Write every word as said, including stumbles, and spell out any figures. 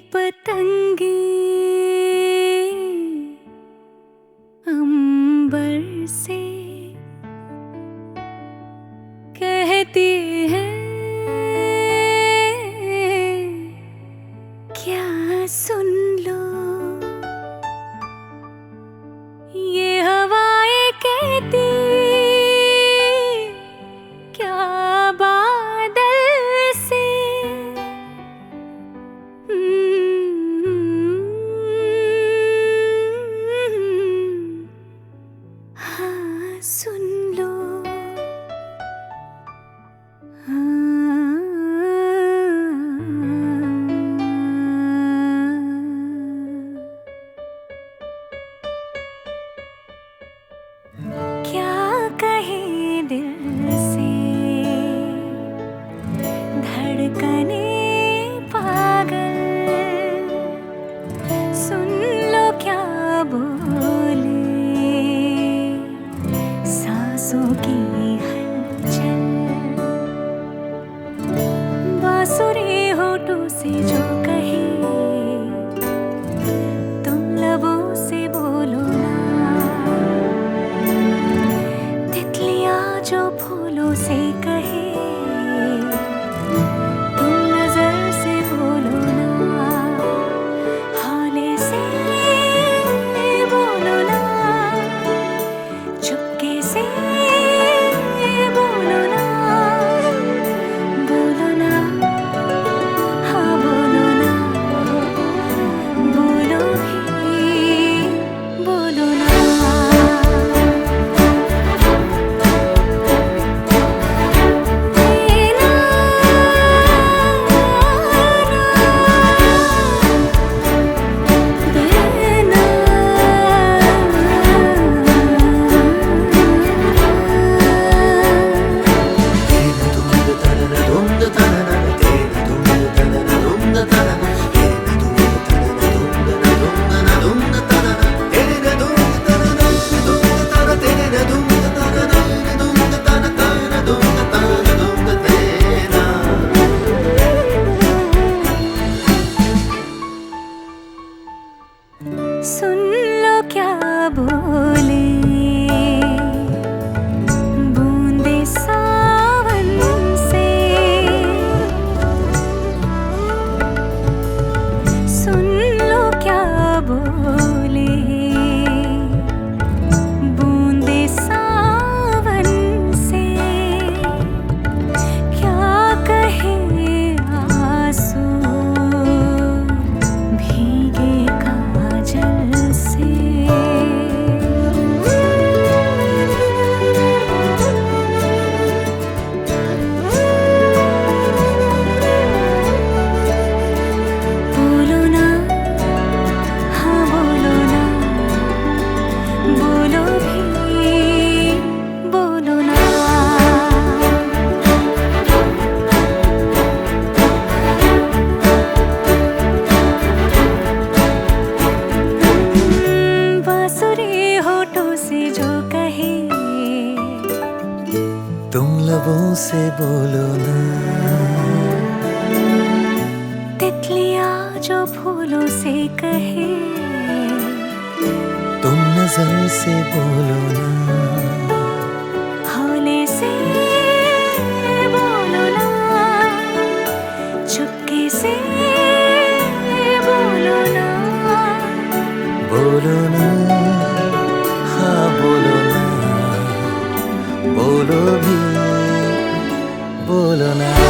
पतंगे अंबर से कहती हैं, क्या सुन लो। ये हवाएं कहती, क्या बादल से। हाँ सुन लो। क्या कहे दिल से धड़कने पागल, सुन लो क्या बोले सांसों की हलचल। बांसुरी होठों से जो कहे तुम लबों से बोलो ना। तितलियां जो फूलों से कहे तुम नजर से बोलो ना। हौले से बोलो ना, चुपके से बोलो ना। बोलो ना, हाँ बोलो ना, बोलो भी बोलो ना। सुन लो क्या बोले बूंदे सावन से। सुन लो क्या बोले बूंदे सावन से। क्या कहे आंसू भीगे काजल से। बोलो ना, हाँ बोलो ना, बोलो भी बोलो ना। बांसुरी होठों से जो कहे तुम लबों से बोलो ना। तितलियां जो फूलों से कहे तुम नजर से बोलो ना। हौले से बोलो ना, चुपके से बोलो ना। बोलो ना, हाँ बोलो ना, बोलो भी बोलो ना।